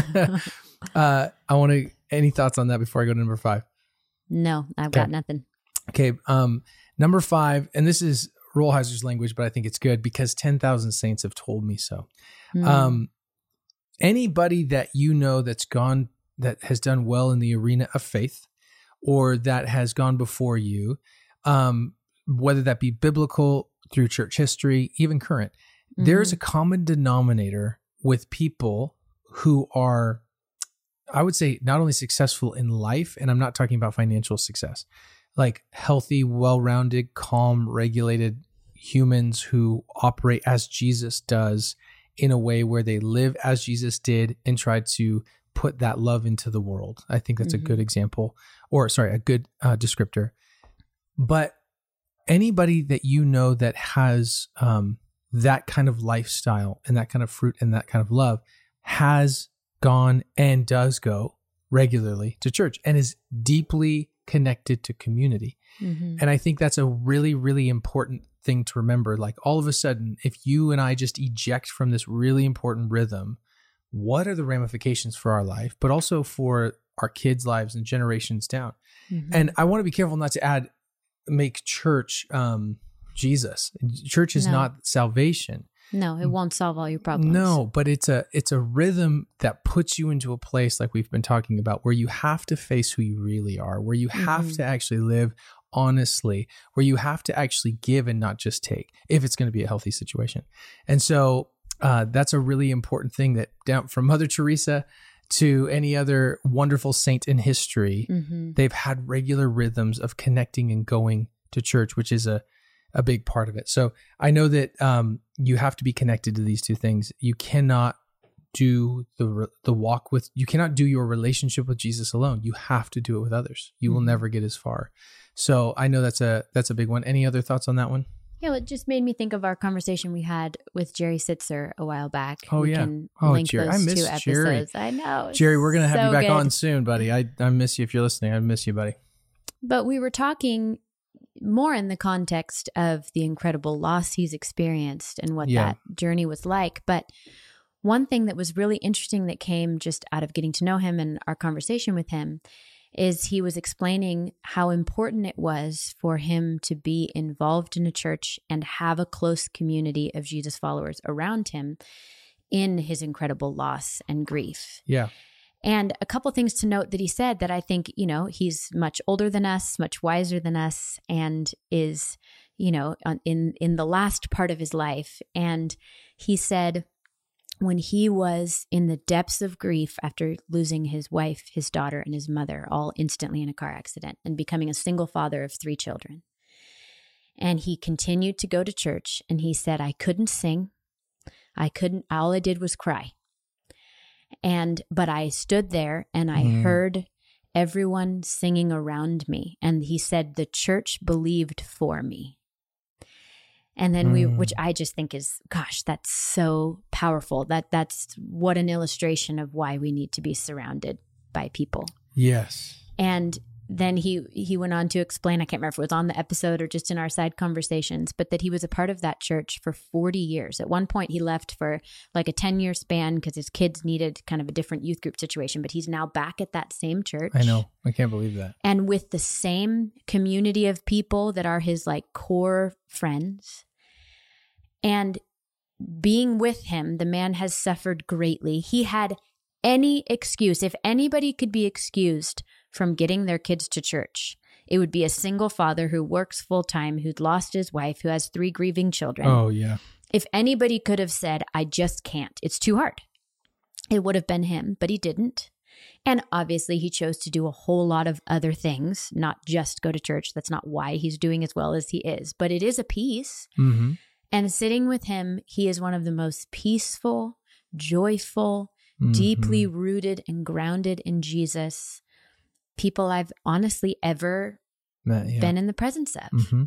Uh, I want to, any thoughts on that before I go to number five? No, I've okay. got nothing. Okay. Um, number five, and this is Rolheiser's language, but I think it's good because ten thousand saints have told me so. Mm. Um, anybody that you know that's gone, that has done well in the arena of faith, or that has gone before you, um, whether that be biblical, through church history, even current, mm-hmm. there's a common denominator with people who are, I would say, not only successful in life, and I'm not talking about financial success, like healthy, well-rounded, calm, regulated humans who operate as Jesus does in a way where they live as Jesus did and try to put that love into the world. I think that's mm-hmm. a good example, or sorry, a good uh, descriptor. But anybody that you know that has um, that kind of lifestyle and that kind of fruit and that kind of love has gone and does go regularly to church and is deeply connected to community. Mm-hmm. And I think that's a really, really important thing to remember. Like all of a sudden, if you and I just eject from this really important rhythm, what are the ramifications for our life, but also for our kids' lives and generations down? Mm-hmm. And I want to be careful not to add, make church um, Jesus. Church is no. not salvation. No, it won't solve all your problems. No, but it's a it's a rhythm that puts you into a place like we've been talking about, where you have to face who you really are, where you have mm-hmm. to actually live honestly, where you have to actually give and not just take, if it's going to be a healthy situation. And so uh, that's a really important thing that down from Mother Teresa to any other wonderful saint in history, mm-hmm. they've had regular rhythms of connecting and going to church, which is a a big part of it. So I know that um, you have to be connected to these two things. You cannot do the the walk with, you cannot do your relationship with Jesus alone. You have to do it with others. You mm-hmm. will never get as far. So I know that's a that's a big one. Any other thoughts on that one? Yeah, well, it just made me think of our conversation we had with Jerry Sitzer a while back. Oh, we yeah. Can oh, link Jerry. those I miss two Jerry. episodes. I know. Jerry, we're going to have so you back good. on soon, buddy. I, I miss you if you're listening. I miss you, buddy. But we were talking more in the context of the incredible loss he's experienced and what yeah. that journey was like. But one thing that was really interesting that came just out of getting to know him and our conversation with him is he was explaining how important it was for him to be involved in a church and have a close community of Jesus followers around him in his incredible loss and grief. Yeah. And a couple things to note that he said that I think, you know, he's much older than us, much wiser than us, and is, you know, in, in the last part of his life. And he said when he was in the depths of grief after losing his wife, his daughter, and his mother all instantly in a car accident and becoming a single father of three children. And he continued to go to church, and he said, I couldn't sing. I couldn't, all I did was cry. And, but I stood there and I mm. heard everyone singing around me. And he said, the church believed for me. And then we, Mm. which I just think is, gosh, that's so powerful. That that's what an illustration of why we need to be surrounded by people. Yes. And then he he went on to explain, I can't remember if it was on the episode or just in our side conversations, but that he was a part of that church for forty years. At one point, he left for like a ten-year span because his kids needed kind of a different youth group situation, but he's now back at that same church. I know. I can't believe that. And with the same community of people that are his like core friends. And being with him, the man has suffered greatly. He had any excuse. If anybody could be excused from getting their kids to church, it would be a single father who works full time, who'd lost his wife, who has three grieving children. Oh, yeah. If anybody could have said, I just can't, it's too hard, it would have been him, but he didn't. And obviously he chose to do a whole lot of other things, not just go to church. That's not why he's doing as well as he is, but it is a piece. Mm-hmm. And sitting with him, he is one of the most peaceful, joyful, Mm-hmm. deeply rooted and grounded in Jesus people I've honestly ever That, yeah. been in the presence of. Mm-hmm.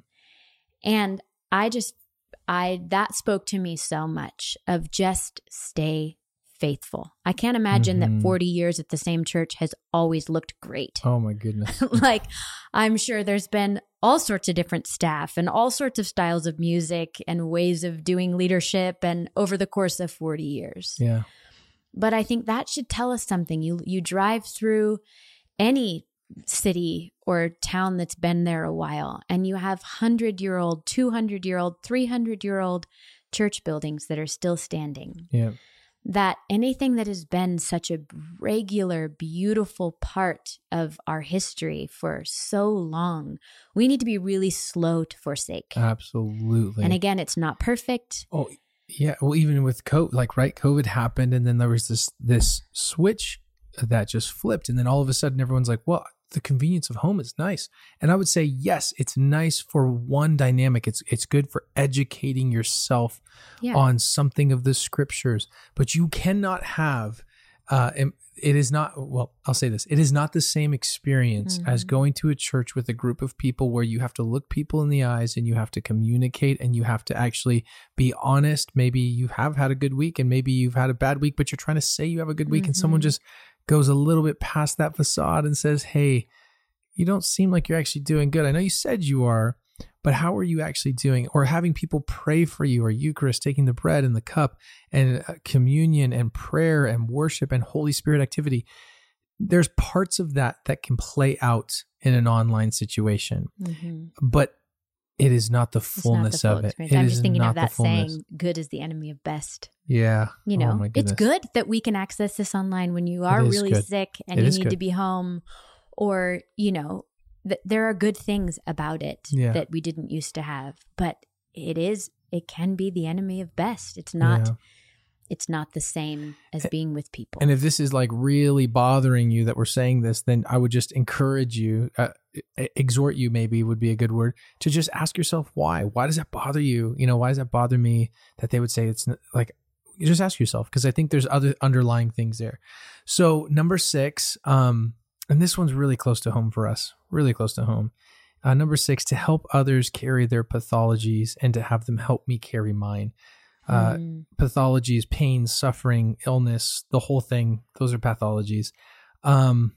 And I just, I, that spoke to me so much of just stay faithful. I can't imagine Mm-hmm. that forty years at the same church has always looked great. Oh, my goodness. Like, I'm sure there's been all sorts of different staff and all sorts of styles of music and ways of doing leadership and over the course of forty years. Yeah. But I think that should tell us something. You you drive through any city or town that's been there a while, and you have hundred-year-old, two hundred-year-old, three hundred-year-old church buildings that are still standing. Yeah. That anything that has been such a regular, beautiful part of our history for so long, we need to be really slow to forsake. Absolutely. And again, it's not perfect. Oh, yeah. Well, even with COVID, like, right, COVID happened, and then there was this this switch that just flipped, and then all of a sudden everyone's like, well, the convenience of home is nice. And I would say, yes, it's nice for one dynamic. It's it's good for educating yourself Yeah. on something of the scriptures, but you cannot have, uh, it is not, well, I'll say this, it is not the same experience Mhm. as going to a church with a group of people where you have to look people in the eyes and you have to communicate and you have to actually be honest. Maybe you have had a good week and maybe you've had a bad week, but you're trying to say you have a good week, and someone Mhm. just goes a little bit past that facade and says, hey, you don't seem like you're actually doing good. I know you said you are, but how are you actually doing? Or having people pray for you, or Eucharist, taking the bread and the cup, and uh, communion and prayer and worship and Holy Spirit activity. There's parts of that that can play out in an online situation, Mhm. but it is not the It's not the fullness full of it. experience. It I'm is just thinking not of the that fullness. saying, good is the enemy of best. Yeah. You Oh know, my it's goodness. good that we can access this online when you are is really good. sick and It you is need to good. be home, or, you know, th- there are good things about it Yeah. that we didn't used to have, but it is, it can be the enemy of best. It's not, Yeah. it's not the same as being with people. And if this is like really bothering you that we're saying this, then I would just encourage you, uh, exhort you maybe would be a good word, to just ask yourself why. Why does that bother you? You know, why does that bother me? That they would say it's n- like, you just ask yourself, because I think there's other underlying things there. So number six, um, and this one's really close to home for us, really close to home. Uh, number six, to help others carry their pathologies and to have them help me carry mine. Uh, Mm. Pathologies, pain, suffering, illness, the whole thing. Those are pathologies. Um,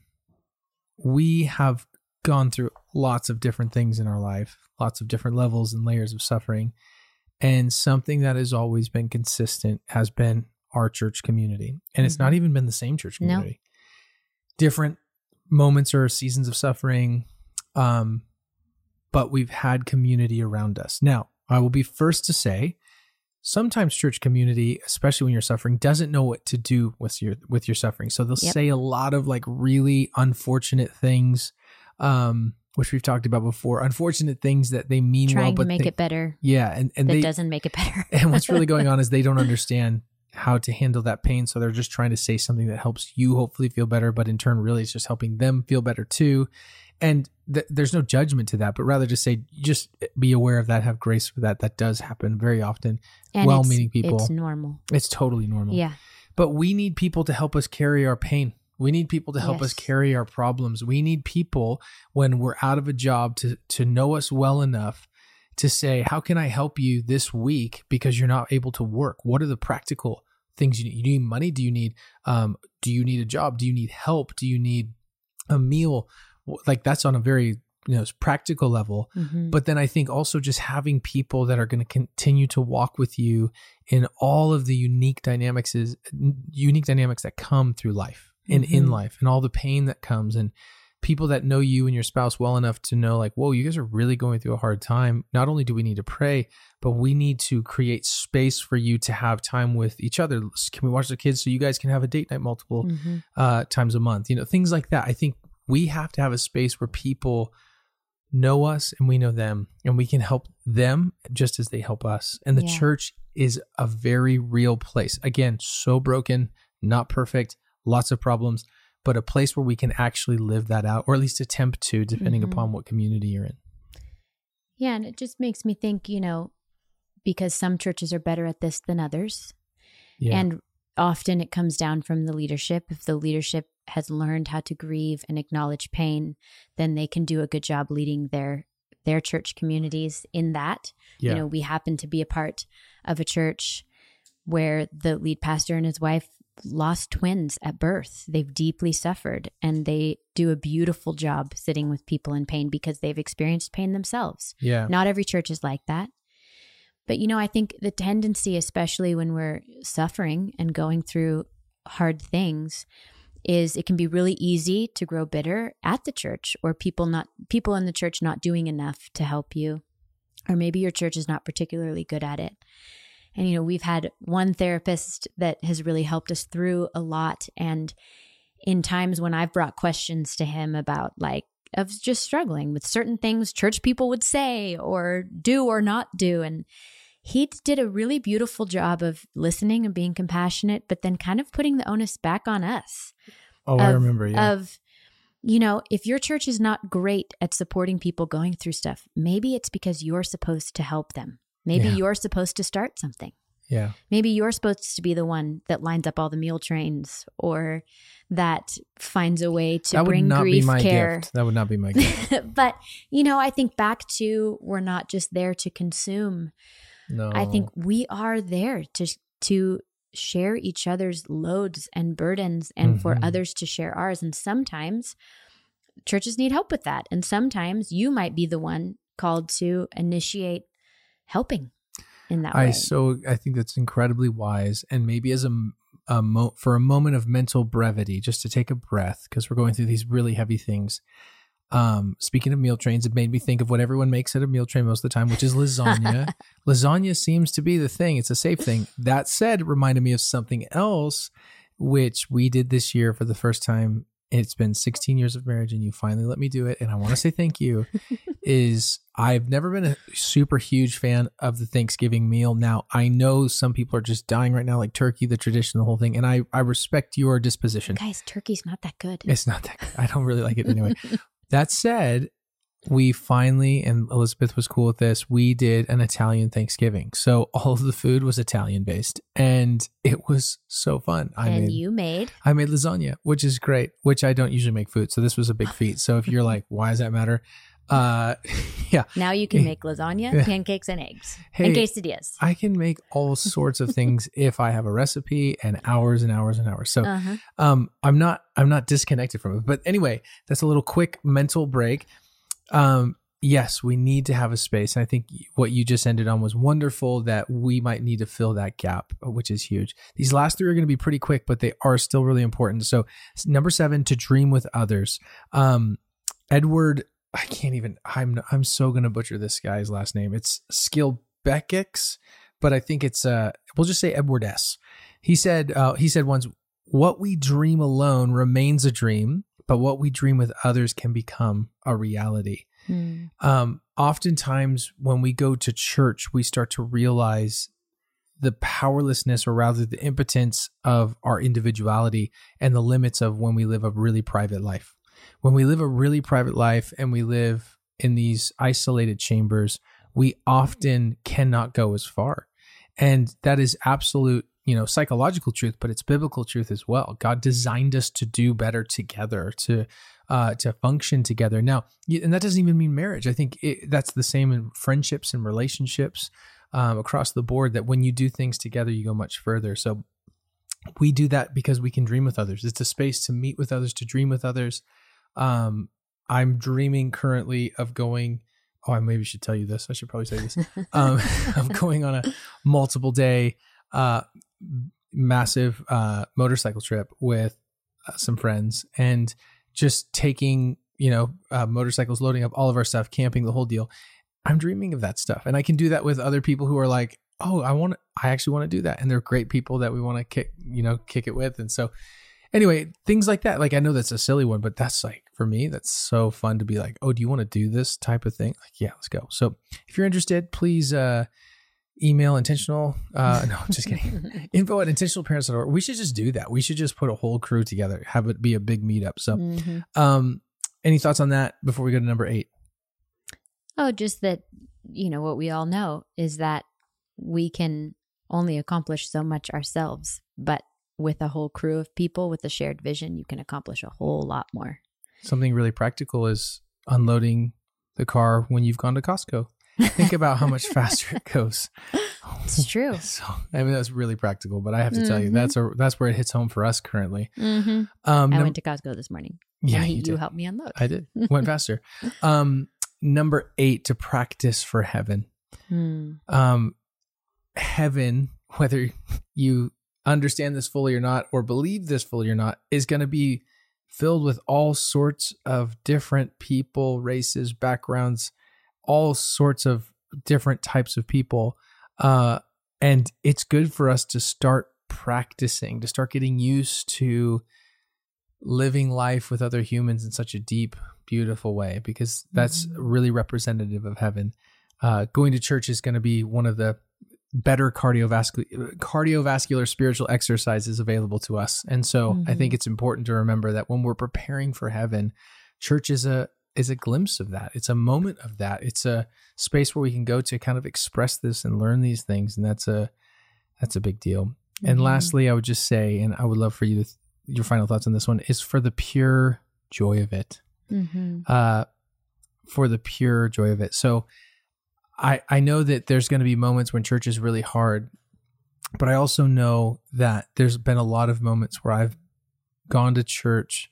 we have gone through lots of different things in our life, lots of different levels and layers of suffering. And something that has always been consistent has been our church community. And it's Mhm. not even been the same church No. community. Different moments or seasons of suffering, um, but we've had community around us. Now, I will be first to say, sometimes church community, especially when you're suffering, doesn't know what to do with your with your suffering. So they'll Yep. say a lot of like really unfortunate things, um, which we've talked about before. Unfortunate things that they mean well, Trying but to make they, it better. yeah, and and That they doesn't make it better. and what's really going on is they don't understand how to handle that pain. So they're just trying to say something that helps you hopefully feel better, but in turn, really, it's just helping them feel better too. And th- there's no judgment to that, but rather just say, just be aware of that, have grace for that. That does happen very often. And Well-meaning it's, people. It's normal. It's totally normal. Yeah. But we need people to help us carry our pain We need people to help Yes. us carry our problems. We need people when we're out of a job to to know us well enough to say, how can I help you this week because you're not able to work? What are the practical things you need? You need money? Do you need um do you need a job? Do you need help? Do you need a meal? Like that's on a very, you know, practical level. Mm-hmm. But then I think also just having people that are going to continue to walk with you in all of the unique dynamics is unique dynamics that come through life. And Mm-hmm. in life and all the pain that comes, and people that know you and your spouse well enough to know like, whoa, you guys are really going through a hard time. Not only do we need to pray, but we need to create space for you to have time with each other. Can we watch the kids so you guys can have a date night multiple Mm-hmm. uh, times a month? You know, things like that. I think we have to have a space where people know us and we know them, and we can help them just as they help us. And the Yeah. church is a very real place. Again, so broken, not perfect, lots of problems, but a place where we can actually live that out, or at least attempt to, depending Mhm. upon what community you're in. Yeah, and it just makes me think, you know, because some churches are better at this than others. Yeah. And often it comes down from the leadership. If the leadership has learned how to grieve and acknowledge pain, then they can do a good job leading their their church communities in that. yeah. You know, we happen to be a part of a church where the lead pastor and his wife lost twins at birth. They've deeply suffered, and they do a beautiful job sitting with people in pain because they've experienced pain themselves. yeah. Not every church is like that. But, you know, I think the tendency, especially when we're suffering and going through hard things, is it can be really easy to grow bitter at the church, or people not people in the church not doing enough to help you, or maybe your church is not particularly good at it. And, you know, we've had one therapist that has really helped us through a lot. And in times when I've brought questions to him about like, of just struggling with certain things church people would say or do or not do. And he did a really beautiful job of listening and being compassionate, but then kind of putting the onus back on us. Oh, of, I remember. Yeah. Of, you know, if your church is not great at supporting people going through stuff, maybe it's because you're supposed to help them. Maybe Yeah. you're supposed to start something. yeah. Maybe you're supposed to be the one that lines up all the meal trains, or that finds a way to That would bring not grief be my care. gift. That would not be my gift. But, you know, I think back to, we're not just there to consume. No. I think we are there to to share each other's loads and burdens, and for Mhm. others to share ours. And sometimes churches need help with that. And sometimes you might be the one called to initiate helping in that I way. so I think that's incredibly wise, and maybe as a, a mo- for a moment of mental brevity, just to take a breath, because we're going through these really heavy things. Um, speaking of meal trains, it made me think of what everyone makes at a meal train most of the time, which is lasagna. Lasagna seems to be the thing. It's a safe thing. That said, it reminded me of something else, which we did this year for the first time. It's been sixteen years of marriage, and you finally let me do it. And I want to say thank you. Is I've never been a super huge fan of the Thanksgiving meal. Now, I know some people are just dying right now, like turkey, the tradition, the whole thing. And I, I respect your disposition. Guys, turkey's not that good. It's not that good. I don't really like it anyway. That said, we finally, and Elizabeth was cool with this, we did an Italian Thanksgiving. So all of the food was Italian based, and it was so fun. I and made, you made. I made lasagna, which is great, which I don't usually make food. So this was a big feat. So if you're like, why does that matter? Uh, yeah. Now you can make lasagna, Yeah. pancakes, and eggs, Hey, and quesadillas. I can make all sorts of things if I have a recipe, and hours and hours and hours. So Uh-huh. um, I'm not I'm not disconnected from it. But anyway, that's a little quick mental break. Um, yes, we need to have a space. And I think what you just ended on was wonderful, that we might need to fill that gap, which is huge. These last three are going to be pretty quick, but they are still really important. So number seven, to dream with others. Um, Edward, I can't even, I'm I'm so going to butcher this guy's last name. It's Skilbeckix, but I think it's, uh, we'll just say Edward S. He said, uh, he said once, what we dream alone remains a dream, but what we dream with others can become a reality. Hmm. Um, oftentimes when we go to church, we start to realize the powerlessness, or rather the impotence, of our individuality and the limits of when we live a really private life. When we live a really private life and we live in these isolated chambers, we often cannot go as far. And that is absolute you know, psychological truth, but it's biblical truth as well. God designed us to do better together, to uh, to function together. Now, and that doesn't even mean marriage. I think it, that's the same in friendships and relationships um, across the board, that when you do things together, you go much further. So we do that because we can dream with others. It's a space to meet with others, to dream with others. Um, I'm dreaming currently of going, oh, I maybe should tell you this. I should probably say this. Um, I'm going on a multiple day, uh, massive uh, motorcycle trip with uh, some friends, and just taking, you know, uh, motorcycles, loading up all of our stuff, camping, the whole deal. I'm dreaming of that stuff. And I can do that with other people who are like, oh, I want to, I actually want to do that. And they're great people that we want to kick, you know, kick it with. And so anyway, things like that. Like, I know that's a silly one, but that's like, for me, that's so fun to be like, oh, do you want to do this type of thing? Like, yeah, let's go. So if you're interested, please uh, email intentional. Uh, no, I'm just kidding. Info at intentional parents dot org. We should just do that. We should just put a whole crew together, have it be a big meetup. So mm-hmm. um, any thoughts on that before we go to number eight? Oh, just that, you know, what we all know is that we can only accomplish so much ourselves, but with a whole crew of people with a shared vision, you can accomplish a whole lot more. Something really practical is unloading the car when you've gone to Costco. Think about how much faster it goes. It's true. So, I mean, that's really practical, but I have to mm-hmm. tell you, that's a that's where it hits home for us currently. Mm-hmm. Um, I num- went to Costco this morning. Yeah, and he, you, you helped me unload. I did. Went faster. Um, number eight, to practice for heaven. Mm. Um, heaven, whether you understand this fully or not, or believe this fully or not, is going to be filled with all sorts of different people, races, backgrounds, all sorts of different types of people. Uh, and it's good for us to start practicing, to start getting used to living life with other humans in such a deep, beautiful way, because that's mm-hmm. really representative of heaven. Uh, going to church is going to be one of the better cardiovascular cardiovascular spiritual exercises available to us. And so mm-hmm. I think it's important to remember that when we're preparing for heaven, church is a is a glimpse of that. It's a moment of that. It's a space where we can go to kind of express this and learn these things. And that's a that's a big deal. Mm-hmm. And lastly, I would just say, and I would love for you to, your final thoughts on this one, is for the pure joy of it. Mm-hmm. Uh, for the pure joy of it. So I, I know that there's going to be moments when church is really hard, but I also know that there's been a lot of moments where I've gone to church,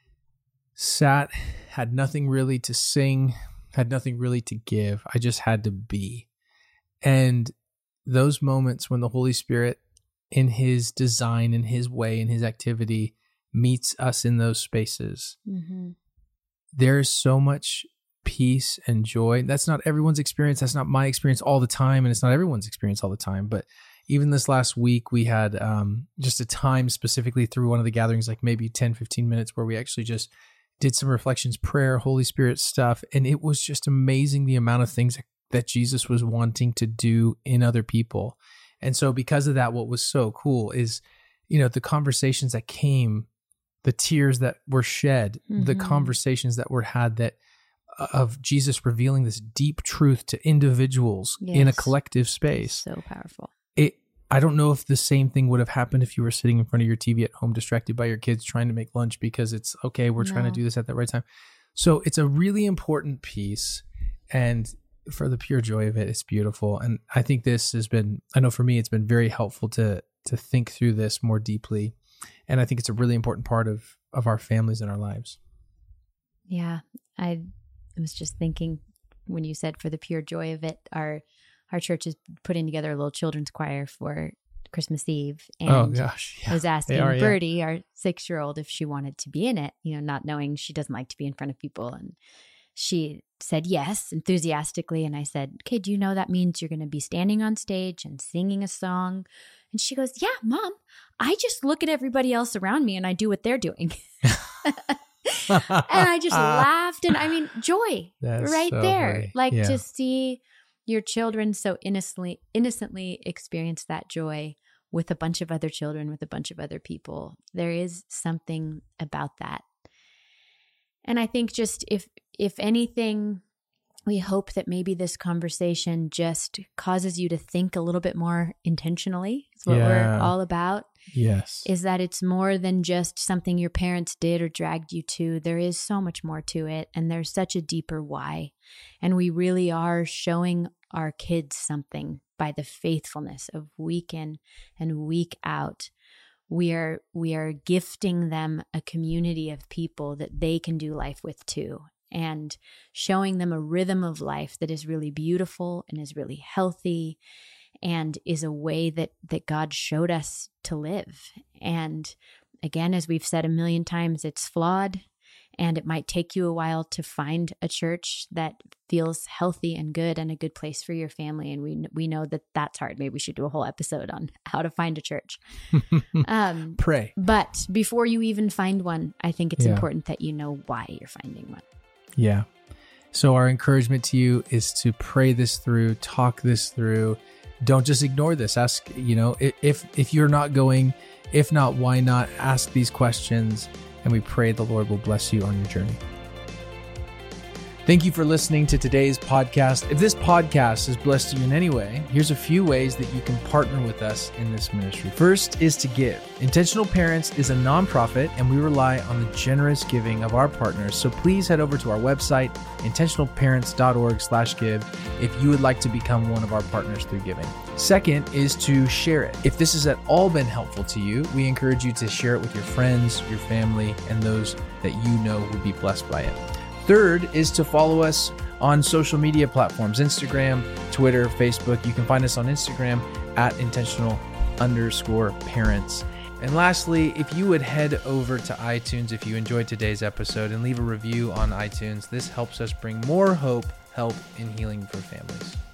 sat, had nothing really to sing, had nothing really to give. I just had to be. And those moments when the Holy Spirit, in his design, in his way, in his activity, meets us in those spaces, mm-hmm. there's so much peace and joy. That's not everyone's experience. That's not my experience all the time. And it's not everyone's experience all the time. But even this last week, we had um, just a time specifically through one of the gatherings, like maybe ten, fifteen minutes, where we actually just did some reflections, prayer, Holy Spirit stuff. And it was just amazing the amount of things that Jesus was wanting to do in other people. And so because of that, what was so cool is, you know, the conversations that came, the tears that were shed, mm-hmm. the conversations that were had that of Jesus revealing this deep truth to individuals yes. in a collective space. So powerful. It. I don't know if the same thing would have happened if you were sitting in front of your T V at home, distracted by your kids trying to make lunch because it's, okay, we're no. trying to do this at the right time. So it's a really important piece. And for the pure joy of it, it's beautiful. And I think this has been, I know for me, it's been very helpful to to think through this more deeply. And I think it's a really important part of, of our families and our lives. Yeah, I I was just thinking when you said for the pure joy of it, our our church is putting together a little children's choir for Christmas Eve. And oh gosh. Yeah, I was asking are, Birdie, yeah. our six-year-old, if she wanted to be in it, you know, not knowing she doesn't like to be in front of people. And she said yes, enthusiastically. And I said, okay, do you know that means you're going to be standing on stage and singing a song? And she goes, yeah, Mom, I just look at everybody else around me and I do what they're doing. And I just laughed. And I mean, joy That's right so there. Funny. Like yeah. to see your children so innocently, innocently experience that joy with a bunch of other children, with a bunch of other people. There is something about that. And I think just if, if anything we hope that maybe this conversation just causes you to think a little bit more intentionally. It's what Yeah. we're all about. Yes. Is that it's more than just something your parents did or dragged you to. There is so much more to it, and there's such a deeper why. And we really are showing our kids something by the faithfulness of week in and week out. We are we are gifting them a community of people that they can do life with too, and showing them a rhythm of life that is really beautiful and is really healthy and is a way that that God showed us to live. And again, as we've said a million times, it's flawed, and it might take you a while to find a church that feels healthy and good and a good place for your family. And we we know that that's hard. Maybe we should do a whole episode on how to find a church. um, Pray. But before you even find one, I think it's Yeah. important that you know why you're finding one. Yeah. So our encouragement to you is to pray this through, talk this through. Don't just ignore this. Ask, you know, i- if if you're not going, if not, why not? Ask these questions, and we pray the Lord will bless you on your journey. Thank you for listening to today's podcast. If this podcast has blessed you in any way, here's a few ways that you can partner with us in this ministry. First is to give. Intentional Parents is a nonprofit, and we rely on the generous giving of our partners. So please head over to our website, intentional parents dot org slash give, if you would like to become one of our partners through giving. Second is to share it. If this has at all been helpful to you, we encourage you to share it with your friends, your family, and those that you know would be blessed by it. Third is to follow us on social media platforms, Instagram, Twitter, Facebook. You can find us on Instagram at intentional underscore parents. And lastly, if you would head over to iTunes if you enjoyed today's episode and leave a review on iTunes, this helps us bring more hope, help, and healing for families.